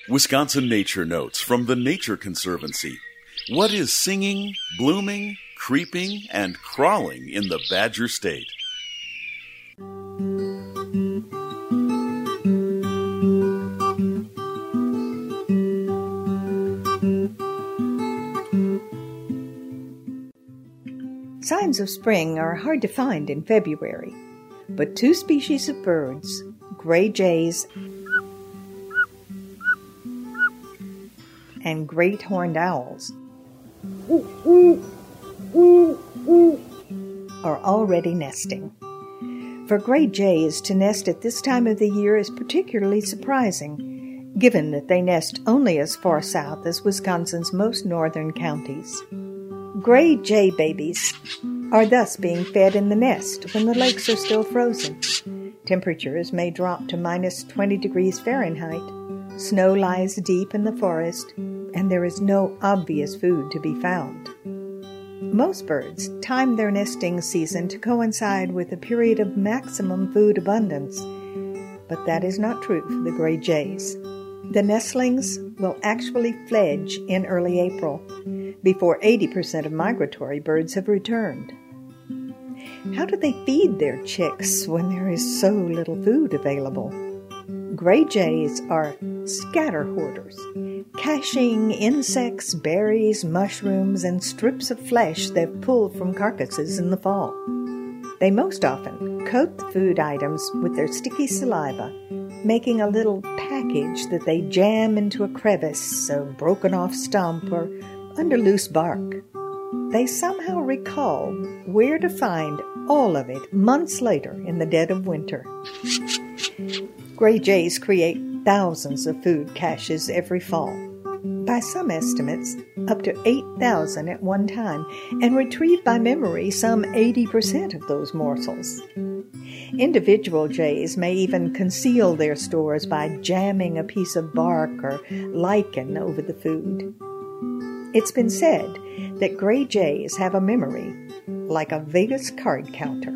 Wisconsin Nature Notes from the Nature Conservancy. What is singing, blooming, creeping, and crawling in the Badger State? Signs of spring are hard to find in February, but two species of birds, gray jays and great horned owls, are already nesting. For gray jays to nest at this time of the year is particularly surprising, given that they nest only as far south as Wisconsin's most northern counties. Gray jay babies are thus being fed in the nest when the lakes are still frozen. Temperatures may drop to minus 20 degrees Fahrenheit. Snow lies deep in the forest, and there is no obvious food to be found. Most birds time their nesting season to coincide with a period of maximum food abundance, but that is not true for the gray jays. The nestlings will actually fledge in early April, before 80% of migratory birds have returned. How do they feed their chicks when there is so little food available? Gray jays are scatter hoarders, caching insects, berries, mushrooms, and strips of flesh they've pulled from carcasses in the fall. They most often coat the food items with their sticky saliva, making a little package that they jam into a crevice, a broken-off stump, or under loose bark. They somehow recall where to find all of it months later in the dead of winter. Gray jays create thousands of food caches every fall. By some estimates, up to 8,000 at one time, and retrieve by memory some 80% of those morsels. Individual jays may even conceal their stores by jamming a piece of bark or lichen over the food. It's been said that gray jays have a memory like a Vegas card counter.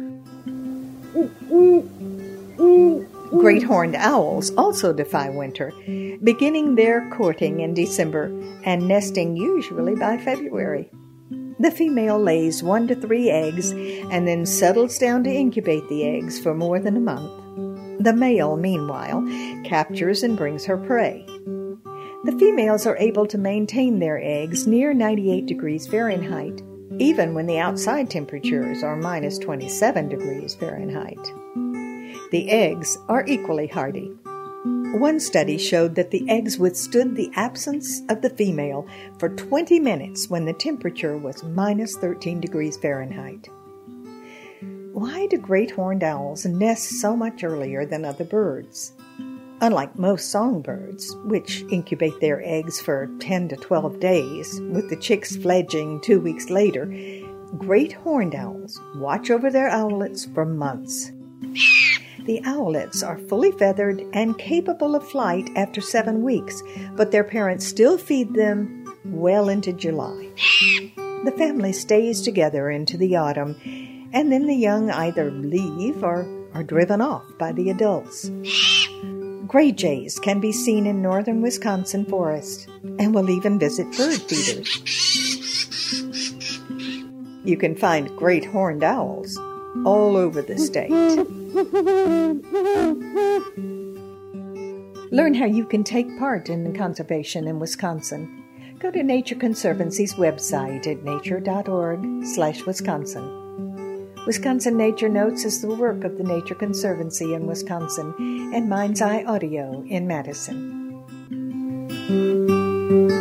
Great horned owls also defy winter, beginning their courting in December and nesting usually by February. The female lays 1 to 3 eggs and then settles down to incubate the eggs for more than a month. The male, meanwhile, captures and brings her prey. The females are able to maintain their eggs near 98 degrees Fahrenheit, even when the outside temperatures are minus 27 degrees Fahrenheit. The eggs are equally hardy. One study showed that the eggs withstood the absence of the female for 20 minutes when the temperature was minus 13 degrees Fahrenheit. Why do great horned owls nest so much earlier than other birds? Unlike most songbirds, which incubate their eggs for 10 to 12 days, with the chicks fledging 2 weeks later, great horned owls watch over their owlets for months. The owlets are fully feathered and capable of flight after 7 weeks, but their parents still feed them well into July. The family stays together into the autumn, and then the young either leave or are driven off by the adults. Gray jays can be seen in northern Wisconsin forests and will even visit bird feeders. You can find great horned owls all over the state. Learn how you can take part in conservation in Wisconsin. Go to Nature Conservancy's website at nature.org/Wisconsin. Wisconsin Nature Notes is the work of the Nature Conservancy in Wisconsin and Mind's Eye Audio in Madison.